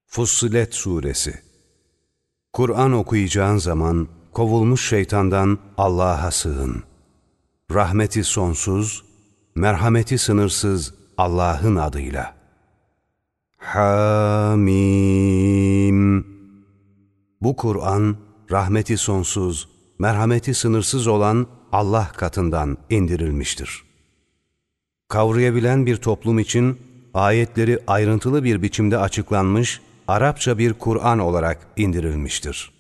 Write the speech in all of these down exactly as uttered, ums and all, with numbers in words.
Fussilet Suresi. Kur'an okuyacağın zaman kovulmuş şeytandan Allah'a sığın. Rahmeti sonsuz, merhameti sınırsız Allah'ın adıyla. Hamim. Bu Kur'an, rahmeti sonsuz, merhameti sınırsız olan Allah katından indirilmiştir. Kavrayabilen bir toplum için ayetleri ayrıntılı bir biçimde açıklanmış, Arapça bir Kur'an olarak indirilmiştir.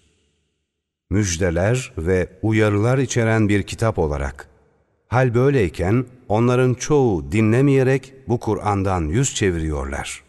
Müjdeler ve uyarılar içeren bir kitap olarak. Hal böyleyken onların çoğu dinlemeyerek bu Kur'an'dan yüz çeviriyorlar.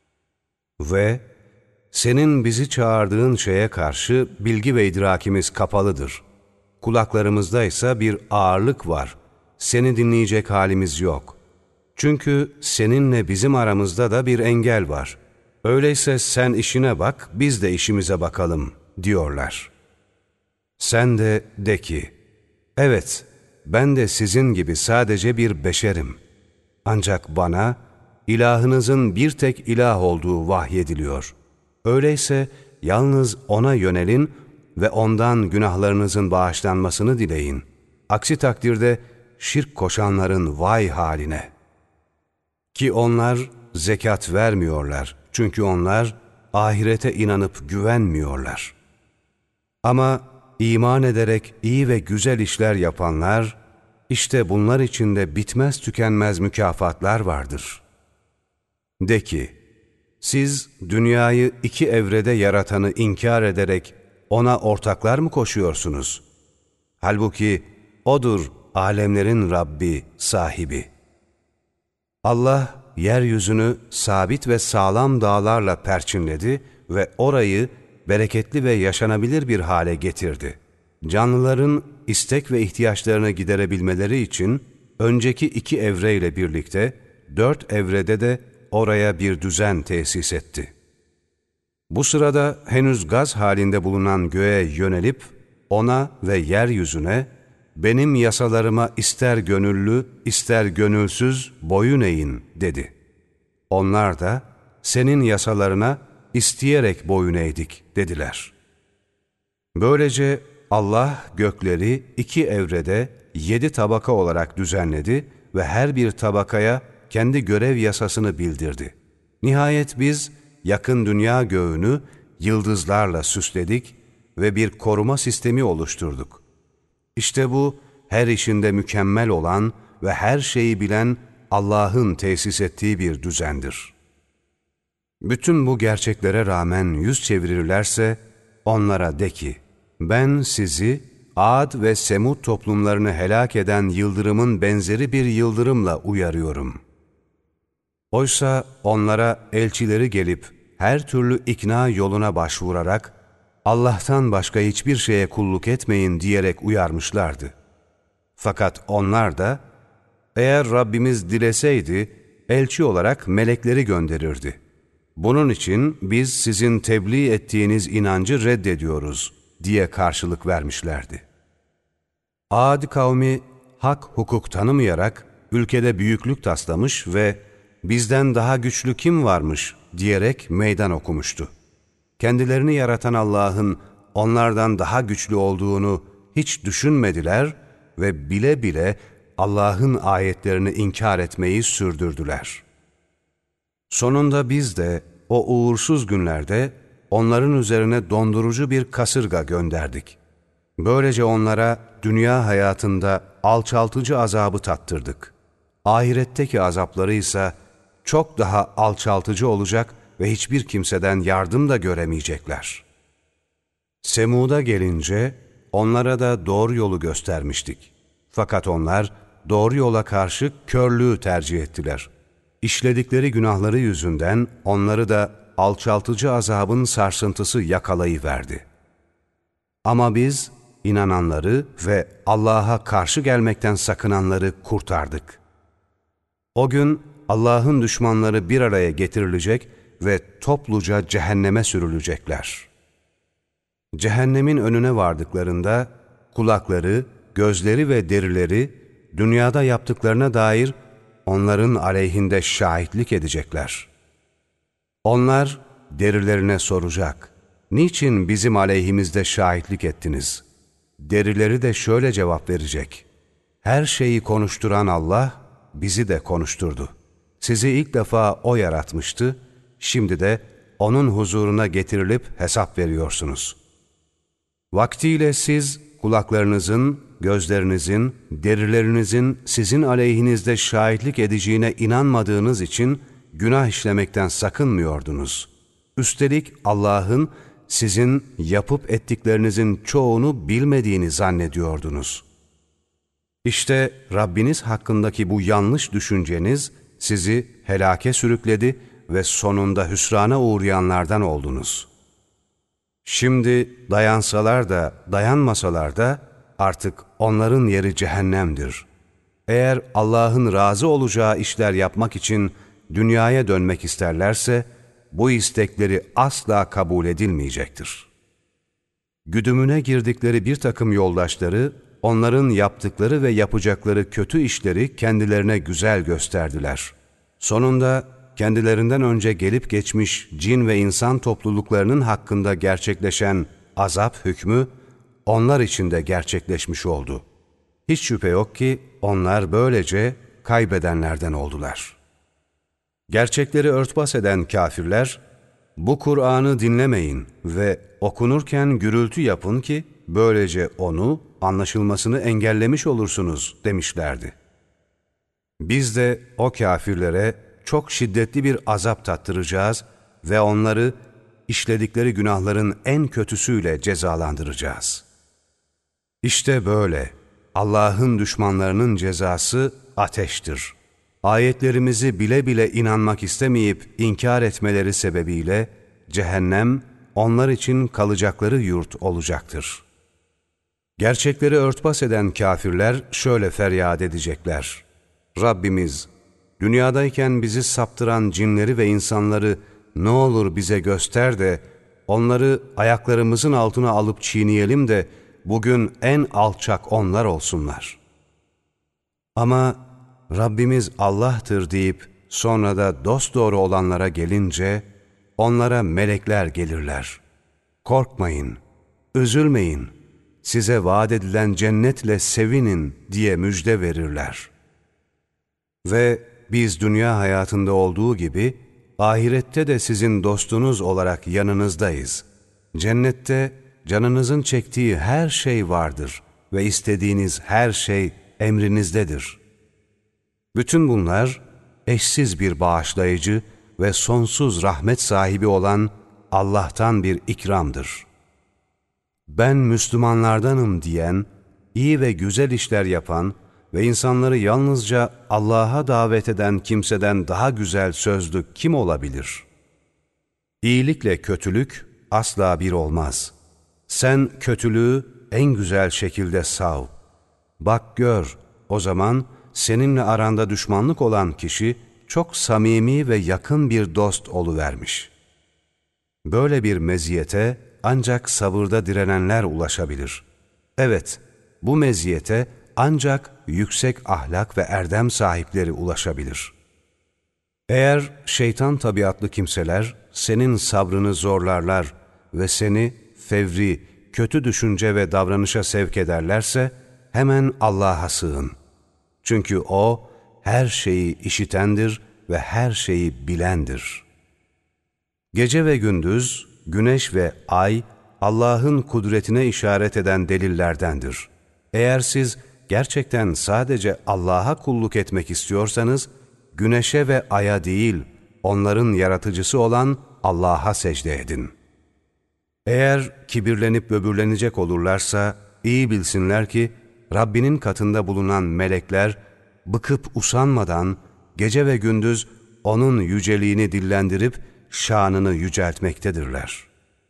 Ve senin bizi çağırdığın şeye karşı bilgi ve idrakimiz kapalıdır. Kulaklarımızda ise bir ağırlık var. Seni dinleyecek halimiz yok. Çünkü seninle bizim aramızda da bir engel var. Öyleyse sen işine bak, biz de işimize bakalım diyorlar. Sen de de ki, evet, ben de sizin gibi sadece bir beşerim. Ancak bana ilahınızın bir tek ilah olduğu vahyediliyor. Öyleyse yalnız ona yönelin ve ondan günahlarınızın bağışlanmasını dileyin. Aksi takdirde şirk koşanların vay haline. Ki onlar zekat vermiyorlar. Çünkü onlar ahirete inanıp güvenmiyorlar. Ama iman ederek iyi ve güzel işler yapanlar, işte bunlar içinde bitmez tükenmez mükafatlar vardır. De ki, siz dünyayı iki evrede yaratanı inkar ederek ona ortaklar mı koşuyorsunuz? Halbuki O'dur alemlerin Rabbi, sahibi. Allah, yeryüzünü sabit ve sağlam dağlarla perçinledi ve orayı bereketli ve yaşanabilir bir hale getirdi. Canlıların istek ve ihtiyaçlarını giderebilmeleri için önceki iki evreyle birlikte dört evrede de oraya bir düzen tesis etti. Bu sırada henüz gaz halinde bulunan göğe yönelip ona ve yeryüzüne benim yasalarıma ister gönüllü, ister gönülsüz boyun eğin dedi. Onlar da senin yasalarına isteyerek boyun eğdik dediler. Böylece Allah gökleri iki evrede yedi tabaka olarak düzenledi ve her bir tabakaya kendi görev yasasını bildirdi. Nihayet biz yakın dünya göğünü yıldızlarla süsledik ve bir koruma sistemi oluşturduk. İşte bu, her işinde mükemmel olan ve her şeyi bilen Allah'ın tesis ettiği bir düzendir. Bütün bu gerçeklere rağmen yüz çevirirlerse, onlara de ki, ben sizi Ad ve Semud toplumlarını helak eden yıldırımın benzeri bir yıldırımla uyarıyorum. Oysa onlara elçileri gelip her türlü ikna yoluna başvurarak, Allah'tan başka hiçbir şeye kulluk etmeyin diyerek uyarmışlardı. Fakat onlar da, eğer Rabbimiz dileseydi, elçi olarak melekleri gönderirdi. Bunun için biz sizin tebliğ ettiğiniz inancı reddediyoruz diye karşılık vermişlerdi. Ad kavmi hak hukuk tanımayarak ülkede büyüklük taslamış ve bizden daha güçlü kim varmış diyerek meydan okumuştu. Kendilerini yaratan Allah'ın onlardan daha güçlü olduğunu hiç düşünmediler ve bile bile Allah'ın ayetlerini inkar etmeyi sürdürdüler. Sonunda biz de o uğursuz günlerde onların üzerine dondurucu bir kasırga gönderdik. Böylece onlara dünya hayatında alçaltıcı azabı tattırdık. Ahiretteki azapları ise çok daha alçaltıcı olacak ve hiçbir kimseden yardım da göremeyecekler. Semud'a gelince onlara da doğru yolu göstermiştik. Fakat onlar doğru yola karşı körlüğü tercih ettiler. İşledikleri günahları yüzünden onları da alçaltıcı azabın sarsıntısı yakalayıverdi. Ama biz inananları ve Allah'a karşı gelmekten sakınanları kurtardık. O gün Allah'ın düşmanları bir araya getirilecek ve topluca cehenneme sürülecekler. Cehennemin önüne vardıklarında kulakları, gözleri ve derileri dünyada yaptıklarına dair onların aleyhinde şahitlik edecekler. Onlar derilerine soracak. Niçin bizim aleyhimizde şahitlik ettiniz? Derileri de şöyle cevap verecek. Her şeyi konuşturan Allah bizi de konuşturdu. Sizi ilk defa O yaratmıştı, şimdi de O'nun huzuruna getirilip hesap veriyorsunuz. Vaktiyle siz kulaklarınızın, gözlerinizin, derilerinizin sizin aleyhinizde şahitlik edeceğine inanmadığınız için günah işlemekten sakınmıyordunuz. Üstelik Allah'ın sizin yapıp ettiklerinizin çoğunu bilmediğini zannediyordunuz. İşte Rabbiniz hakkındaki bu yanlış düşünceniz sizi helake sürükledi ve sonunda hüsrana uğrayanlardan oldunuz. Şimdi dayansalar da dayanmasalar da artık onların yeri cehennemdir. Eğer Allah'ın razı olacağı işler yapmak için dünyaya dönmek isterlerse bu istekleri asla kabul edilmeyecektir. Güdümüne girdikleri bir takım yoldaşları onların yaptıkları ve yapacakları kötü işleri kendilerine güzel gösterdiler. Sonunda kendilerinden önce gelip geçmiş cin ve insan topluluklarının hakkında gerçekleşen azap hükmü onlar için de gerçekleşmiş oldu. Hiç şüphe yok ki onlar böylece kaybedenlerden oldular. Gerçekleri örtbas eden kâfirler, bu Kur'an'ı dinlemeyin ve okunurken gürültü yapın ki böylece onu anlaşılmasını engellemiş olursunuz demişlerdi. Biz de o kâfirlere çok şiddetli bir azap tattıracağız ve onları işledikleri günahların en kötüsüyle cezalandıracağız. İşte böyle Allah'ın düşmanlarının cezası ateştir. Ayetlerimizi bile bile inanmak istemeyip inkar etmeleri sebebiyle cehennem onlar için kalacakları yurt olacaktır. Gerçekleri örtbas eden kâfirler şöyle feryat edecekler. Rabbimiz, dünyadayken bizi saptıran cinleri ve insanları ne olur bize göster de onları ayaklarımızın altına alıp çiğneyelim de bugün en alçak onlar olsunlar. Ama Rabbimiz Allah'tır deyip sonra da dosdoğru olanlara gelince onlara melekler gelirler. Korkmayın, üzülmeyin, size vaat edilen cennetle sevinin diye müjde verirler. Ve biz dünya hayatında olduğu gibi ahirette de sizin dostunuz olarak yanınızdayız. Cennette canınızın çektiği her şey vardır ve istediğiniz her şey emrinizdedir. Bütün bunlar eşsiz bir bağışlayıcı ve sonsuz rahmet sahibi olan Allah'tan bir ikramdır. Ben Müslümanlardanım diyen, iyi ve güzel işler yapan ve insanları yalnızca Allah'a davet eden kimseden daha güzel sözlü kim olabilir? İyilikle kötülük asla bir olmaz. Sen kötülüğü en güzel şekilde sav. Bak gör, o zaman seninle aranda düşmanlık olan kişi çok samimi ve yakın bir dost oluvermiş. Böyle bir meziyete ancak sabırda direnenler ulaşabilir. Evet, bu meziyete ancak yüksek ahlak ve erdem sahipleri ulaşabilir. Eğer şeytan tabiatlı kimseler senin sabrını zorlarlar ve seni fevri, kötü düşünce ve davranışa sevk ederlerse hemen Allah'a sığın. Çünkü O her şeyi işitendir ve her şeyi bilendir. Gece ve gündüz, güneş ve ay Allah'ın kudretine işaret eden delillerdendir. Eğer siz gerçekten sadece Allah'a kulluk etmek istiyorsanız, güneşe ve aya değil, onların yaratıcısı olan Allah'a secde edin. Eğer kibirlenip böbürlenecek olurlarsa, iyi bilsinler ki, Rabbinin katında bulunan melekler, bıkıp usanmadan, gece ve gündüz O'nun yüceliğini dillendirip, şanını yüceltmektedirler.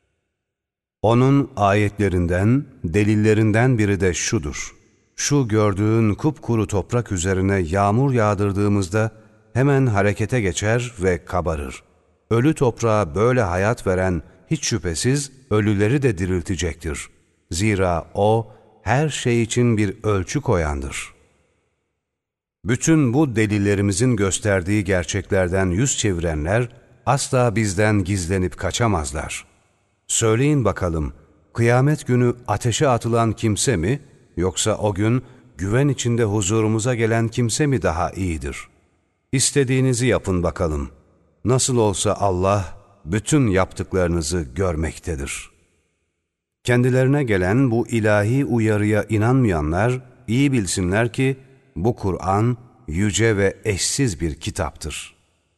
O'nun ayetlerinden, delillerinden biri de şudur. Şu gördüğün kupkuru toprak üzerine yağmur yağdırdığımızda hemen harekete geçer ve kabarır. Ölü toprağa böyle hayat veren hiç şüphesiz ölüleri de diriltecektir. Zira O her şey için bir ölçü koyandır. Bütün bu delillerimizin gösterdiği gerçeklerden yüz çevirenler asla bizden gizlenip kaçamazlar. Söyleyin bakalım, kıyamet günü ateşe atılan kimse mi, yoksa o gün güven içinde huzurumuza gelen kimse mi daha iyidir? İstediğinizi yapın bakalım. Nasıl olsa Allah bütün yaptıklarınızı görmektedir. Kendilerine gelen bu ilahi uyarıya inanmayanlar iyi bilsinler ki bu Kur'an yüce ve eşsiz bir kitaptır.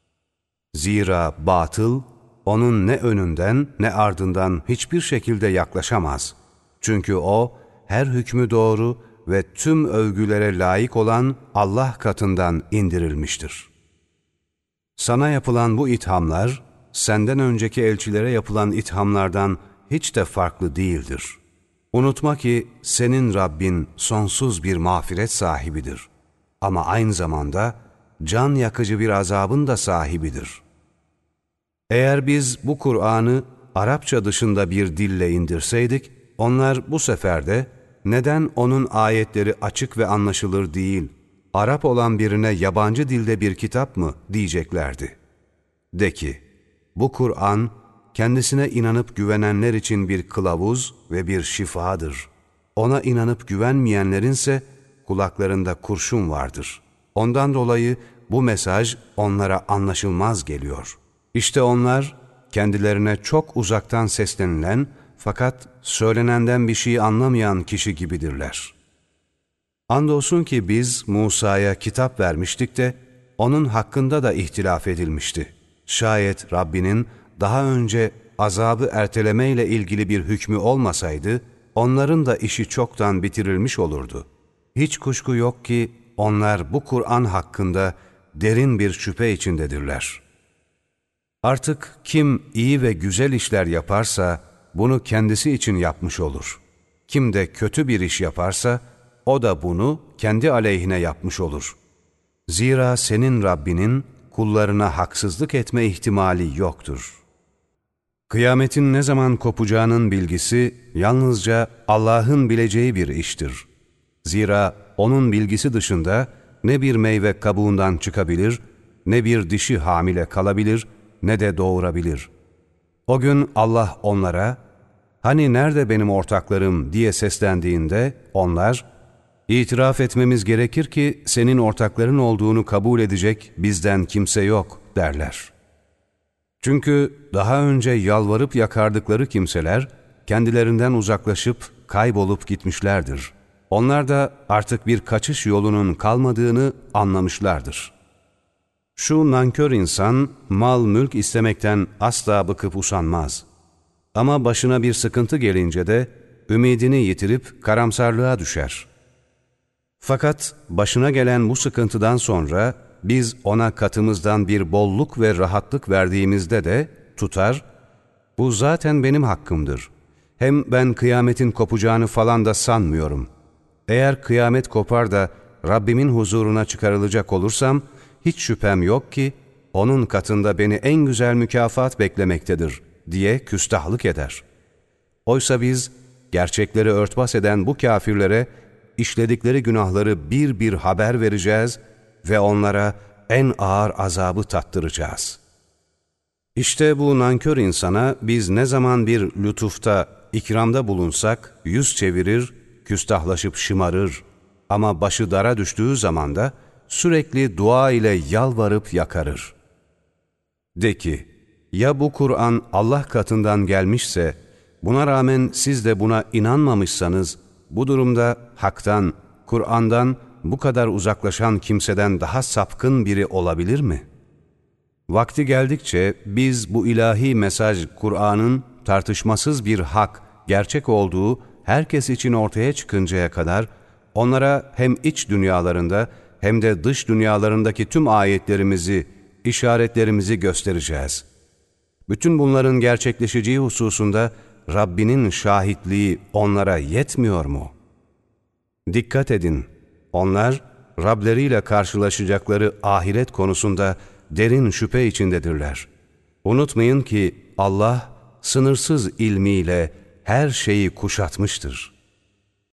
Zira batıl onun ne önünden ne ardından hiçbir şekilde yaklaşamaz. Çünkü o her hükmü doğru ve tüm övgülere layık olan Allah katından indirilmiştir. Sana yapılan bu ithamlar, senden önceki elçilere yapılan ithamlardan hiç de farklı değildir. Unutma ki senin Rabbin sonsuz bir mağfiret sahibidir. Ama aynı zamanda can yakıcı bir azabın da sahibidir. Eğer biz bu Kur'an'ı Arapça dışında bir dille indirseydik, onlar bu sefer de neden onun ayetleri açık ve anlaşılır değil, Arap olan birine yabancı dilde bir kitap mı diyeceklerdi. De ki, bu Kur'an kendisine inanıp güvenenler için bir kılavuz ve bir şifadır. Ona inanıp güvenmeyenlerinse kulaklarında kurşun vardır. Ondan dolayı bu mesaj onlara anlaşılmaz geliyor. İşte onlar kendilerine çok uzaktan seslenilen fakat söylenenden bir şey anlamayan kişi gibidirler. Andolsun ki biz Musa'ya kitap vermiştik de onun hakkında da ihtilaf edilmişti. Şayet Rabbinin daha önce azabı ertelemeyle ilgili bir hükmü olmasaydı, onların da işi çoktan bitirilmiş olurdu. Hiç kuşku yok ki onlar bu Kur'an hakkında derin bir şüphe içindedirler. Artık kim iyi ve güzel işler yaparsa bunu kendisi için yapmış olur. Kim de kötü bir iş yaparsa o da bunu kendi aleyhine yapmış olur. Zira senin Rabbinin kullarına haksızlık etme ihtimali yoktur. Kıyametin ne zaman kopacağının bilgisi yalnızca Allah'ın bileceği bir iştir. Zira onun bilgisi dışında ne bir meyve kabuğundan çıkabilir, ne bir dişi hamile kalabilir, ne de doğurabilir. O gün Allah onlara, "Hani nerede benim ortaklarım?" diye seslendiğinde onlar, "İtiraf etmemiz gerekir ki senin ortakların olduğunu kabul edecek bizden kimse yok." derler. Çünkü daha önce yalvarıp yakardıkları kimseler kendilerinden uzaklaşıp kaybolup gitmişlerdir. Onlar da artık bir kaçış yolunun kalmadığını anlamışlardır. Şu nankör insan mal mülk istemekten asla bıkıp usanmaz. Ama başına bir sıkıntı gelince de ümidini yitirip karamsarlığa düşer. Fakat başına gelen bu sıkıntıdan sonra biz ona katımızdan bir bolluk ve rahatlık verdiğimizde de tutar, "Bu zaten benim hakkımdır. Hem ben kıyametin kopacağını falan da sanmıyorum. Eğer kıyamet kopar da Rabbimin huzuruna çıkarılacak olursam, hiç şüphem yok ki onun katında beni en güzel mükafat beklemektedir." diye küstahlık eder. Oysa biz gerçekleri örtbas eden bu kâfirlere işledikleri günahları bir bir haber vereceğiz ve onlara en ağır azabı tattıracağız. İşte bu nankör insana biz ne zaman bir lütufta, ikramda bulunsak yüz çevirir, küstahlaşıp şımarır ama başı dara düştüğü zaman da sürekli dua ile yalvarıp yakarır. De ki, ya bu Kur'an Allah katından gelmişse, buna rağmen siz de buna inanmamışsanız, bu durumda haktan, Kur'an'dan bu kadar uzaklaşan kimseden daha sapkın biri olabilir mi? Vakti geldikçe biz bu ilahi mesaj Kur'an'ın tartışmasız bir hak, gerçek olduğu herkes için ortaya çıkıncaya kadar onlara hem iç dünyalarında hem de dış dünyalarındaki tüm ayetlerimizi, işaretlerimizi göstereceğiz. Bütün bunların gerçekleşeceği hususunda Rabbinin şahitliği onlara yetmiyor mu? Dikkat edin, onlar Rableriyle karşılaşacakları ahiret konusunda derin şüphe içindedirler. Unutmayın ki Allah sınırsız ilmiyle her şeyi kuşatmıştır.